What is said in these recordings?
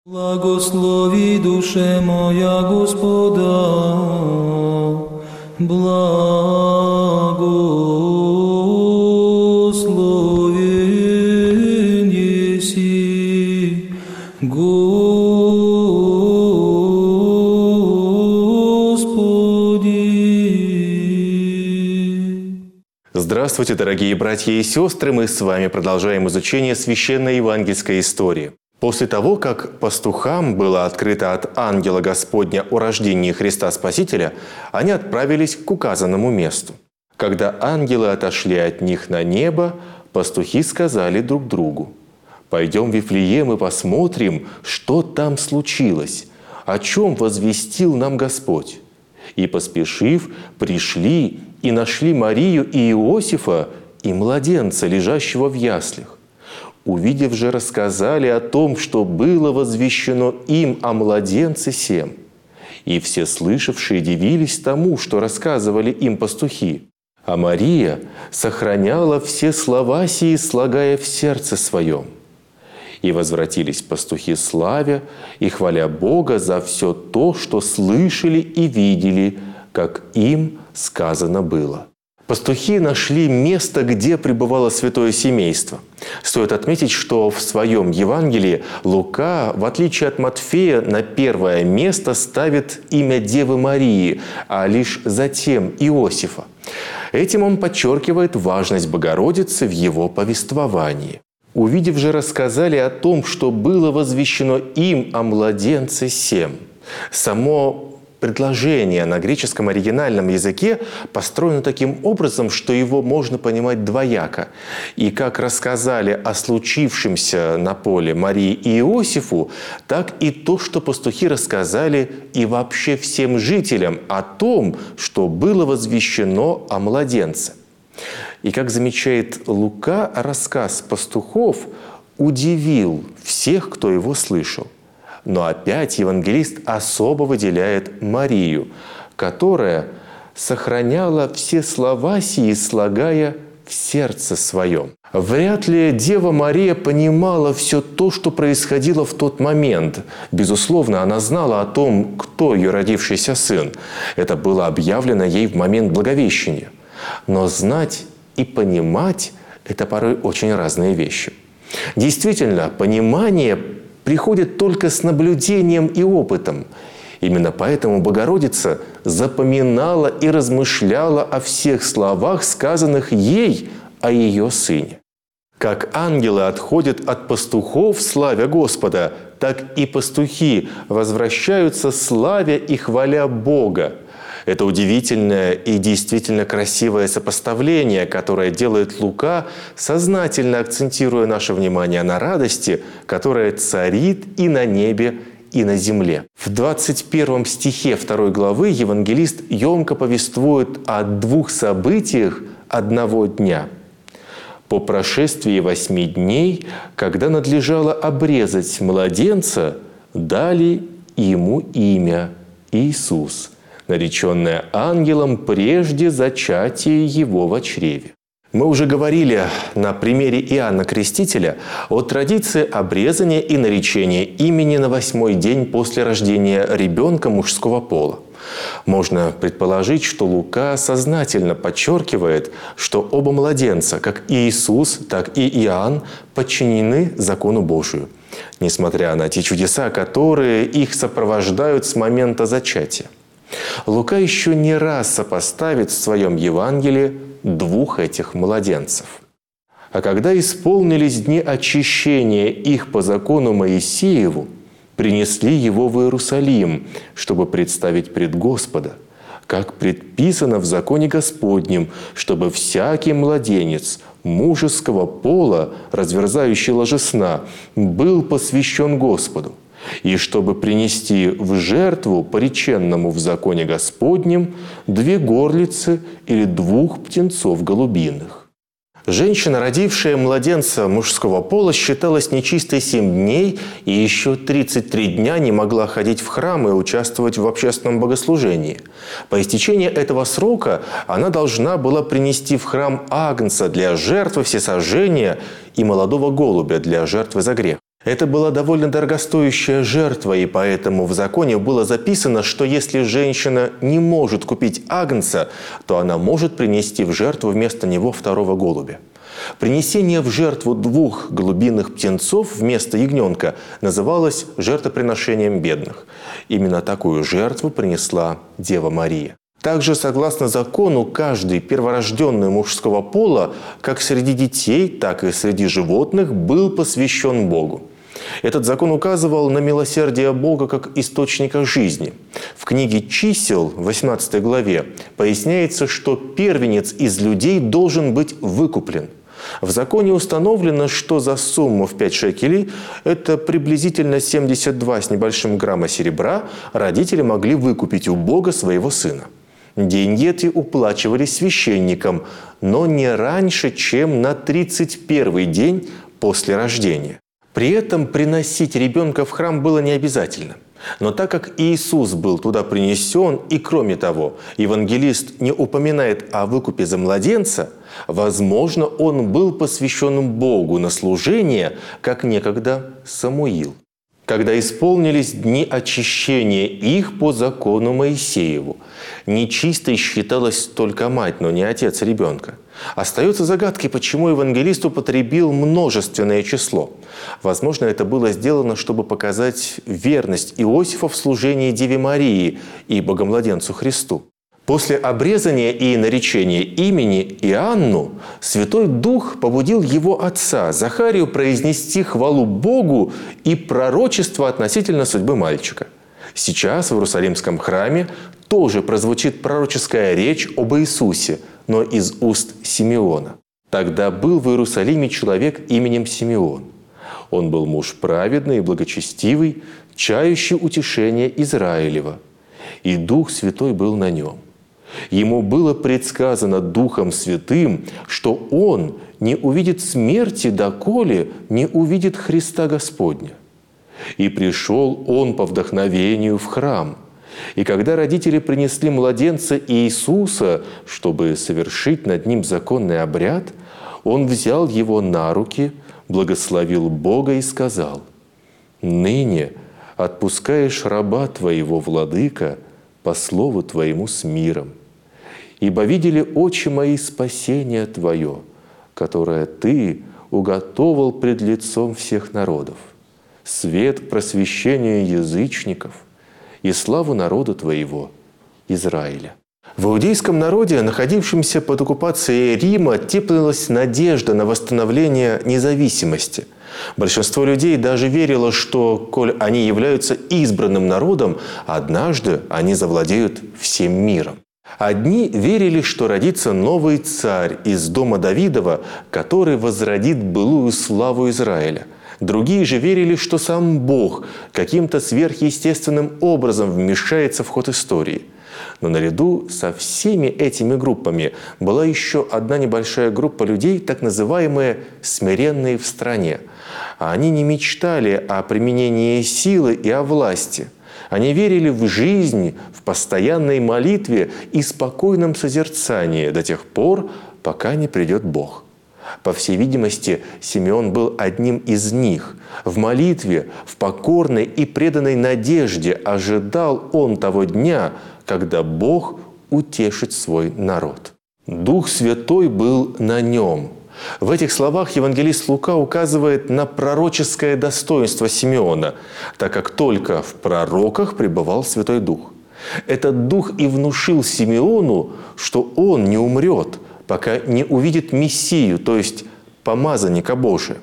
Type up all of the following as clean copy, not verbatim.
Благослови душе моя Господа, благословен еси, Господи. Здравствуйте, дорогие братья и сестры! Мы с вами продолжаем изучение священной евангельской истории. После того, как пастухам было открыто от ангела Господня о рождении Христа Спасителя, они отправились к указанному месту. Когда ангелы отошли от них на небо, пастухи сказали друг другу: «Пойдем в Вифлеем и посмотрим, что там случилось, о чем возвестил нам Господь». И, поспешив, пришли и нашли Марию и Иосифа и младенца, лежащего в яслях. Увидев же, рассказали о том, что было возвещено им о младенце сем. И все слышавшие дивились тому, что рассказывали им пастухи. А Мария сохраняла все слова сии, слагая в сердце своем. И возвратились пастухи славя и хваля Бога за все то, что слышали и видели, как им сказано было. Пастухи нашли место, где пребывало святое семейство. Стоит отметить, что в своем Евангелии Лука, в отличие от Матфея, на первое место ставит имя Девы Марии, а лишь затем Иосифа. Этим он подчеркивает важность Богородицы в его повествовании. Увидев же, рассказали о том, что было возвещено им о младенце сем. Само предложение на греческом оригинальном языке построено таким образом, что его можно понимать двояко. И как рассказали о случившемся на поле Марии и Иосифу, так и то, что пастухи рассказали и вообще всем жителям о том, что было возвещено о младенце. И, как замечает Лука, рассказ пастухов удивил всех, кто его слышал. Но опять евангелист особо выделяет Марию, которая сохраняла все слова сии, слагая в сердце своем. Вряд ли Дева Мария понимала все то, что происходило в тот момент. Безусловно, она знала о том, кто ее родившийся сын. Это было объявлено ей в момент Благовещения. Но знать и понимать – это порой очень разные вещи. Действительно, понимание приходит только с наблюдением и опытом. Именно поэтому Богородица запоминала и размышляла о всех словах, сказанных ей о ее сыне. Как ангелы отходят от пастухов, славя Господа, так и пастухи возвращаются, славя и хваля Бога. Это удивительное и действительно красивое сопоставление, которое делает Лука, сознательно акцентируя наше внимание на радости, которая царит и на небе, и на земле. В 21 стихе 2 главы евангелист емко повествует о двух событиях одного дня. По прошествии 8 дней, когда надлежало обрезать младенца, дали ему имя Иисус, нареченное ангелом прежде зачатия его во чреве. Мы уже говорили на примере Иоанна Крестителя о традиции обрезания и наречения имени на 8-й день после рождения ребенка мужского пола. Можно предположить, что Лука сознательно подчеркивает, что оба младенца, как Иисус, так и Иоанн, подчинены закону Божию, несмотря на те чудеса, которые их сопровождают с момента зачатия. Лука еще не раз сопоставит в своем Евангелии двух этих младенцев. А когда исполнились дни очищения их по закону Моисееву, принесли его в Иерусалим, чтобы представить пред Господа, как предписано в законе Господнем, чтобы всякий младенец мужеского пола, разверзающий ложе сна, был посвящен Господу, и чтобы принести в жертву пореченному в законе Господнем 2 горлицы или 2 птенцов голубиных. Женщина, родившая младенца мужского пола, считалась нечистой 7 дней и еще 33 дня не могла ходить в храм и участвовать в общественном богослужении. По истечении этого срока она должна была принести в храм агнца для жертвы всесожжения и молодого голубя для жертвы за грех. Это была довольно дорогостоящая жертва, и поэтому в законе было записано, что если женщина не может купить агнца, то она может принести в жертву вместо него второго голубя. Принесение в жертву 2 голубиных птенцов вместо ягненка называлось жертвоприношением бедных. Именно такую жертву принесла Дева Мария. Также, согласно закону, каждый перворожденный мужского пола, как среди детей, так и среди животных, был посвящен Богу. Этот закон указывал на милосердие Бога как источника жизни. В книге «Чисел», 18 главе, поясняется, что первенец из людей должен быть выкуплен. В законе установлено, что за сумму в 5 шекелей, это приблизительно 72 с небольшим грамма серебра, родители могли выкупить у Бога своего сына. Деньги эти уплачивались священникам, но не раньше, чем на 31-й день после рождения. При этом приносить ребенка в храм было не обязательно. Но так как Иисус был туда принесен, и кроме того, евангелист не упоминает о выкупе за младенца, возможно, он был посвящен Богу на служение, как некогда Самуил, когда исполнились дни очищения их по закону Моисееву. Нечистой считалась только мать, но не отец ребенка. Остается загадкой, почему евангелист употребил множественное число. Возможно, это было сделано, чтобы показать верность Иосифа в служении Деве Марии и Богомладенцу Христу. После обрезания и наречения имени Иоанну Святой Дух побудил его отца Захарию произнести хвалу Богу и пророчество относительно судьбы мальчика. Сейчас в Иерусалимском храме тоже прозвучит пророческая речь об Иисусе, но из уст Симеона. Тогда был в Иерусалиме человек именем Симеон. Он был муж праведный и благочестивый, чающий утешение Израилева. И Дух Святой был на нем. Ему было предсказано Духом Святым, что он не увидит смерти, доколе не увидит Христа Господня. И пришел он по вдохновению в храм. И когда родители принесли младенца Иисуса, чтобы совершить над ним законный обряд, он взял его на руки, благословил Бога и сказал: «Ныне отпускаешь раба твоего, владыка, по слову твоему с миром. Ибо видели очи мои спасение твое, которое ты уготовал пред лицом всех народов, свет к просвещению язычников и славу народа твоего, Израиля». В иудейском народе, находившемся под оккупацией Рима, теплилась надежда на восстановление независимости. Большинство людей даже верило, что, коль они являются избранным народом, однажды они завладеют всем миром. Одни верили, что родится новый царь из дома Давидова, который возродит былую славу Израиля. Другие же верили, что сам Бог каким-то сверхъестественным образом вмешается в ход истории. Но наряду со всеми этими группами была еще одна небольшая группа людей, так называемые «смиренные в стране». Они не мечтали о применении силы и о власти. Они верили в жизнь, в постоянной молитве и спокойном созерцании до тех пор, пока не придет Бог. По всей видимости, Симеон был одним из них. В молитве, в покорной и преданной надежде ожидал он того дня, когда Бог утешит свой народ. Дух Святой был на нем. В этих словах евангелист Лука указывает на пророческое достоинство Симеона, так как только в пророках пребывал Святой Дух. Этот Дух и внушил Симеону, что он не умрет, пока не увидит Мессию, то есть помазанника Божия.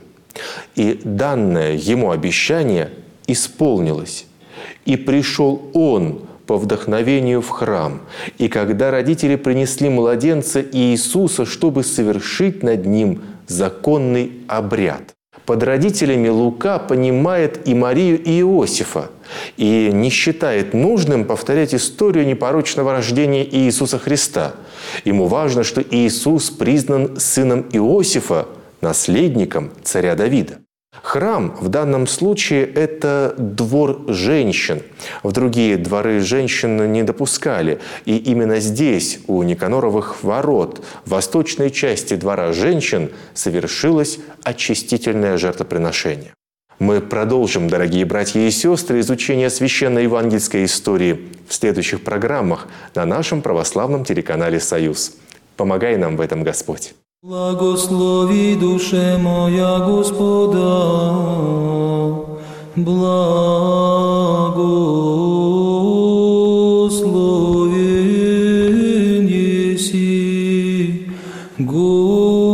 И данное ему обещание исполнилось. «И пришел он по вдохновению в храм, и когда родители принесли младенца Иисуса, чтобы совершить над ним законный обряд». Под родителями Лука понимает и Марию, и Иосифа, и не считает нужным повторять историю непорочного рождения Иисуса Христа. Ему важно, что Иисус признан сыном Иосифа, наследником царя Давида. Храм в данном случае – это двор женщин. В другие дворы женщин не допускали. И именно здесь, у Никаноровых ворот, в восточной части двора женщин, совершилось очистительное жертвоприношение. Мы продолжим, дорогие братья и сестры, изучение священной евангельской истории в следующих программах на нашем православном телеканале «Союз». Помогай нам в этом, Господь. Благослови душе моя Господа, благословен еси, Господи.